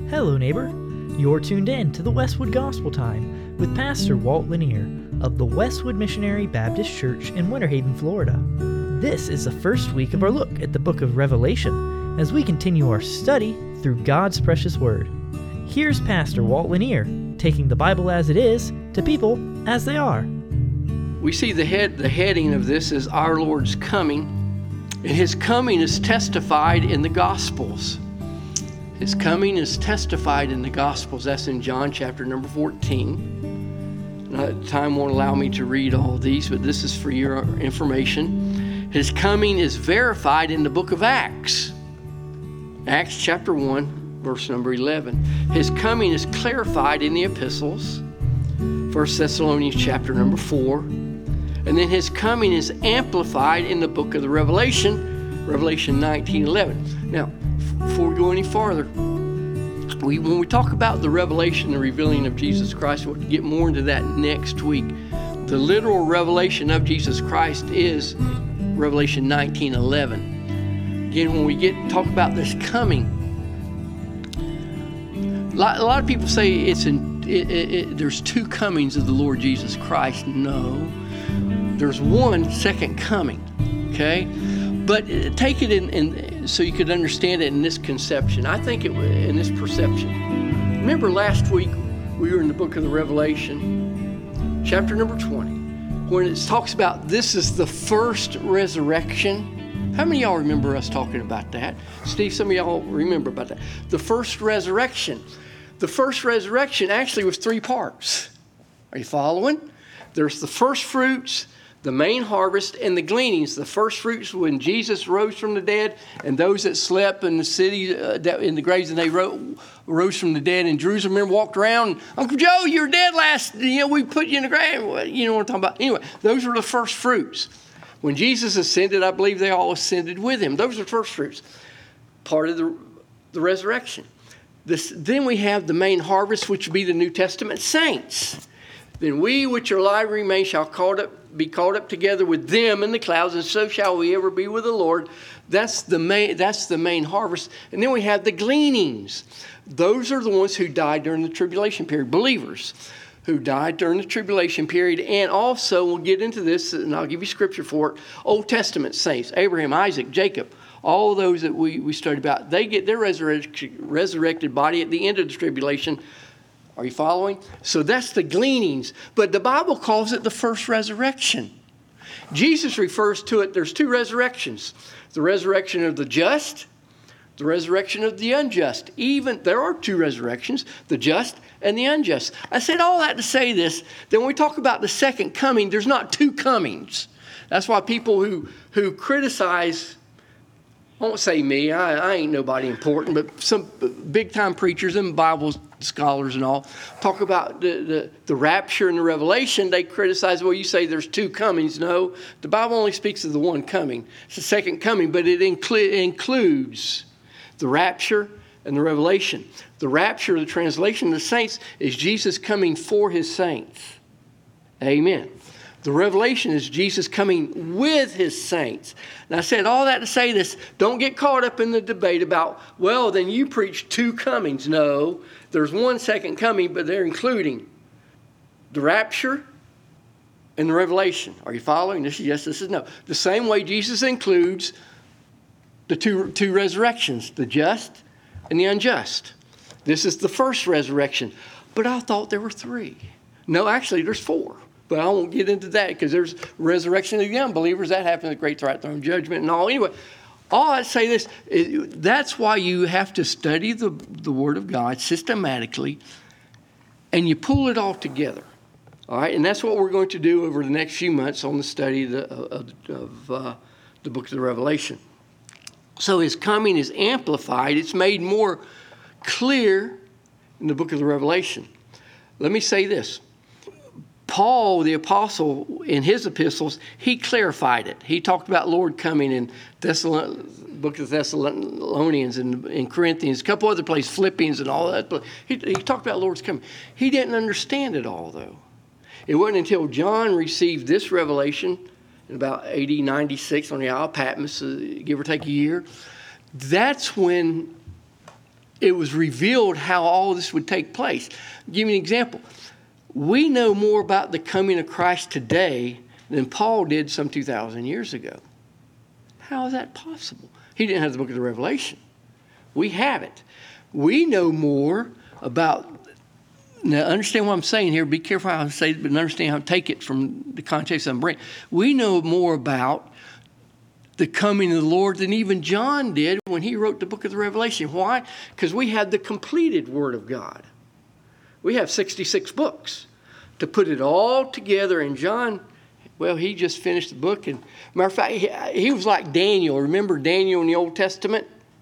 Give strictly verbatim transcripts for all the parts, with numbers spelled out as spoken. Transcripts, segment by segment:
Hello, neighbor. You're tuned in to the Westwood Gospel Time with Pastor Walt Lanier of the Westwood Missionary Baptist Church in Winter Haven, Florida. This is the first week of our look at the book of Revelation as we continue our study through God's precious Word. Here's Pastor Walt Lanier taking the Bible as it is to people as they are. We see the head, the heading of this is Our Lord's Coming, and His coming is testified in the Gospels. His coming is testified in the Gospels. That's in John chapter number fourteen. Now, time won't allow me to read all these, but this is for your information. His coming is verified in the book of Acts. Acts chapter one, verse number eleven. His coming is clarified in the epistles. First Thessalonians chapter number four. And then His coming is amplified in the book of the Revelation, Revelation nineteen eleven. Now, before we go any farther, we, when we talk about the revelation, the revealing of Jesus Christ, we'll get more into that next week. The literal revelation of Jesus Christ is Revelation nineteen eleven. Again, when we get talk about this coming, a lot, a lot of people say it's in, it, it, it, there's two comings of the Lord Jesus Christ. No, there's one second coming. Okay, but take it in, in so you could understand it in this conception. I think it in this perception. Remember last week we were in the book of the Revelation, chapter number twenty, when it talks about this is the first resurrection. How many of y'all remember us talking about that? Steve, some of y'all remember about that. The first resurrection. The first resurrection actually was three parts. Are you following? There's the first fruits, the main harvest, and the gleanings. The first fruits when Jesus rose from the dead, and those that slept in the city, uh, in the graves, and they ro- rose from the dead in Jerusalem, and walked around. Uncle Joe, you were dead last, you know, we put you in the grave. You know what I'm talking about? Anyway, those were the first fruits. When Jesus ascended, I believe they all ascended with Him. Those are the first fruits, part of the, the resurrection. This, then we have the main harvest, which would be the New Testament saints. Then we which are alive remain shall caught up, be caught up together with them in the clouds, and so shall we ever be with the Lord. That's the main, that's the main harvest. And then we have the gleanings. Those are the ones who died during the tribulation period, believers who died during the tribulation period. And also, we'll get into this, and I'll give you scripture for it, Old Testament saints, Abraham, Isaac, Jacob, all those that we, we studied about, they get their resurrect, resurrected body at the end of the tribulation. Are you following? So that's the gleanings. But the Bible calls it the first resurrection. Jesus refers to it, there's two resurrections. The resurrection of the just, the resurrection of the unjust. Even, there are two resurrections, the just and the unjust. I said all that to say this, that when we talk about the second coming, there's not two comings. That's why people who, who criticize, I won't say me, I, I ain't nobody important, but some big-time preachers and Bible scholars and all talk about the, the, the rapture and the revelation. They criticize, well, you say there's two comings. No, the Bible only speaks of the one coming. It's the second coming, but it inclu- includes the rapture and the revelation. The rapture, the translation of the saints, is Jesus coming for His saints. Amen. The revelation is Jesus coming with His saints. Now, I said all that to say this. Don't get caught up in the debate about, well, then you preach two comings. No, there's one second coming, but they're including the rapture and the revelation. Are you following? This is yes, this is no. The same way Jesus includes the two, two resurrections, the just and the unjust. This is the first resurrection. But I thought there were three. No, actually, there's four. But I won't get into that because there's resurrection of the unbelievers. That happens at Great Throne Judgment and all. Anyway, all I'd say this, it, that's why you have to study the, the Word of God systematically, and you pull it all together. All right, and that's what we're going to do over the next few months on the study of, the, of, of uh, the book of the Revelation. So His coming is amplified. It's made more clear in the book of the Revelation. Let me say this. Paul, the apostle, in his epistles, he clarified it. He talked about Lord coming in Thessalon- book of Thessalonians and in Corinthians, a couple other places, Philippians and all that. He, he talked about Lord's coming. He didn't understand it all, though. It wasn't until John received this revelation in about A D ninety-six on the Isle of Patmos, uh, give or take a year. That's when it was revealed how all this would take place. I'll give you an example. We know more about the coming of Christ today than Paul did some two thousand years ago. How is that possible? He didn't have the book of the Revelation. We have it. We know more about, now understand what I'm saying here. Be careful how I say it, but understand how I take it from the context I'm bringing. We know more about the coming of the Lord than even John did when he wrote the book of the Revelation. Why? Because we have the completed Word of God. We have sixty-six books to put it all together. And John, well, he just finished the book. And matter of fact, he, he was like Daniel. Remember Daniel in the Old Testament?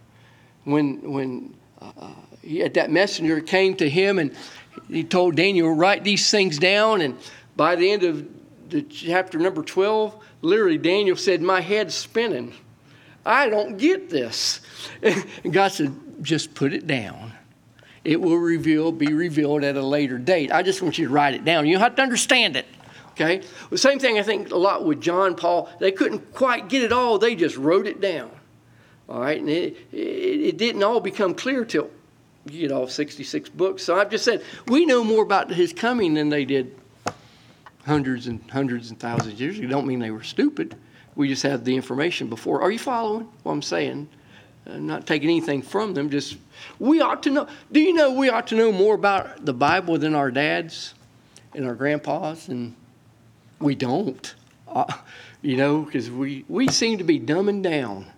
When when uh, he had that messenger came to him and he told Daniel, write these things down. And by the end of the chapter number twelve, literally Daniel said, my head's spinning. I don't get this. And God said, just put it down. It will reveal, be revealed at a later date. I just want you to write it down. You don't have to understand it. Okay? The same thing I think a lot with John, Paul. They couldn't quite get it all. They just wrote it down. All right? And it, it, it didn't all become clear till, you know, sixty-six books. So I've just said, we know more about his coming than they did hundreds and hundreds and thousands of years ago. It don't mean they were stupid. We just have the information before. Are you following what I'm saying? I'm not taking anything from them. Just, we ought to know. Do you know we ought to know more about the Bible than our dads and our grandpas? And we don't. Uh, you know, because we, we seem to be dumbing down.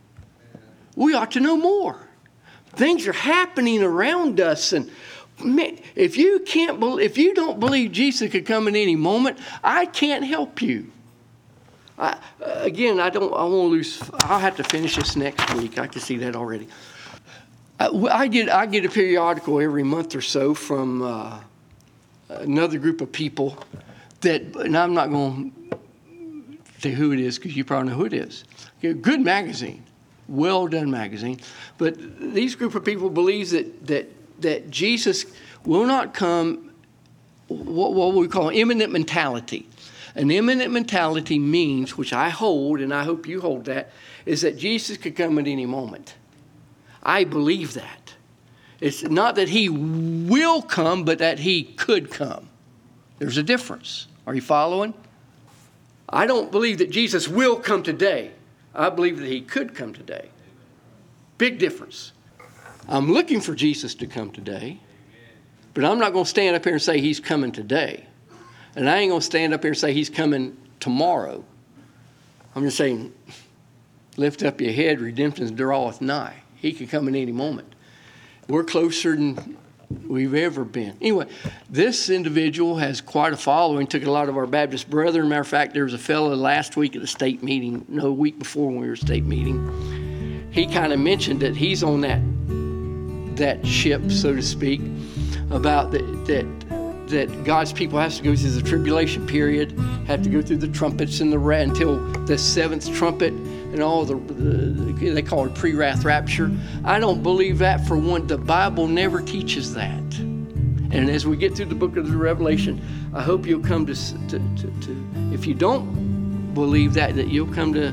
We ought to know more. Things are happening around us. And man, if you can't believe, if you don't believe Jesus could come in any moment, I can't help you. I, again, I don't. I won't lose. I'll have to finish this next week. I can see that already. I, I get. I get a periodical every month or so from uh, another group of people that, and I'm not going to say who it is because you probably know who it is. Good magazine, well done magazine. But these group of people believes that that that Jesus will not come. What, what we call imminent mentality. An imminent mentality means, which I hold, and I hope you hold that, is that Jesus could come at any moment. I believe that. It's not that he will come, but that he could come. There's a difference. Are you following? I don't believe that Jesus will come today. I believe that he could come today. Big difference. I'm looking for Jesus to come today, but I'm not going to stand up here and say he's coming today. And I ain't going to stand up here and say he's coming tomorrow. I'm just saying, lift up your head, redemption draweth nigh. He can come in any moment. We're closer than we've ever been. Anyway, this individual has quite a following. Took a lot of our Baptist brethren. Matter of fact, there was a fellow last week at the state meeting, no, a week before when we were at state meeting. He kind of mentioned that he's on that that ship, so to speak, about that that that God's people has to go through the tribulation period, have to go through the trumpets and the ra- until the seventh trumpet and all the, the they call it pre-wrath rapture. I don't believe that for one. The Bible never teaches that. And as we get through the book of the Revelation, I hope you'll come to, to, to, to if you don't believe that, that you'll come to,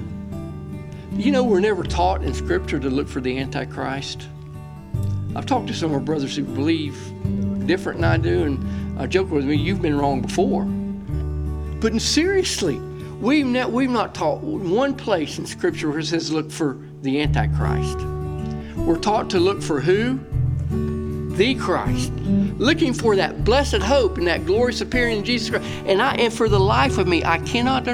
you know, we're never taught in Scripture to look for the Antichrist. I've talked to some of our brothers who believe different than I do, and I joke with me, you've been wrong before. But seriously, we've not, we've not taught one place in Scripture where it says look for the Antichrist. We're taught to look for who? The Christ. Looking for that blessed hope and that glorious appearing in Jesus Christ. And, I, and for the life of me, I cannot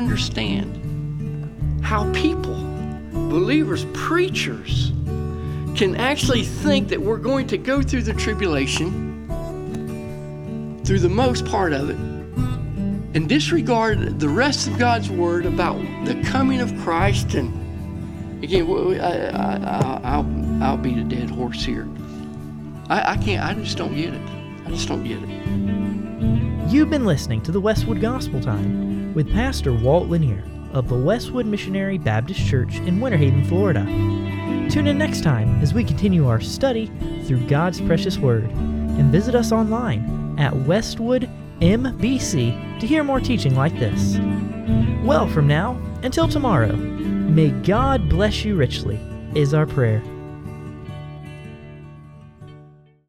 understand how people, believers, preachers, can actually think that we're going to go through the tribulation through the most part of it, and disregard the rest of God's word about the coming of Christ. And again, I, I, I'll, I'll beat a dead horse here. I, I can't, I just don't get it. I just don't get it. You've been listening to the Westwood Gospel Time with Pastor Walt Lanier of the Westwood Missionary Baptist Church in Winter Haven, Florida. Tune in next time as we continue our study through God's precious word, and visit us online at Westwood M B C to hear more teaching like this. Well, from now until tomorrow, may God bless you richly, is our prayer.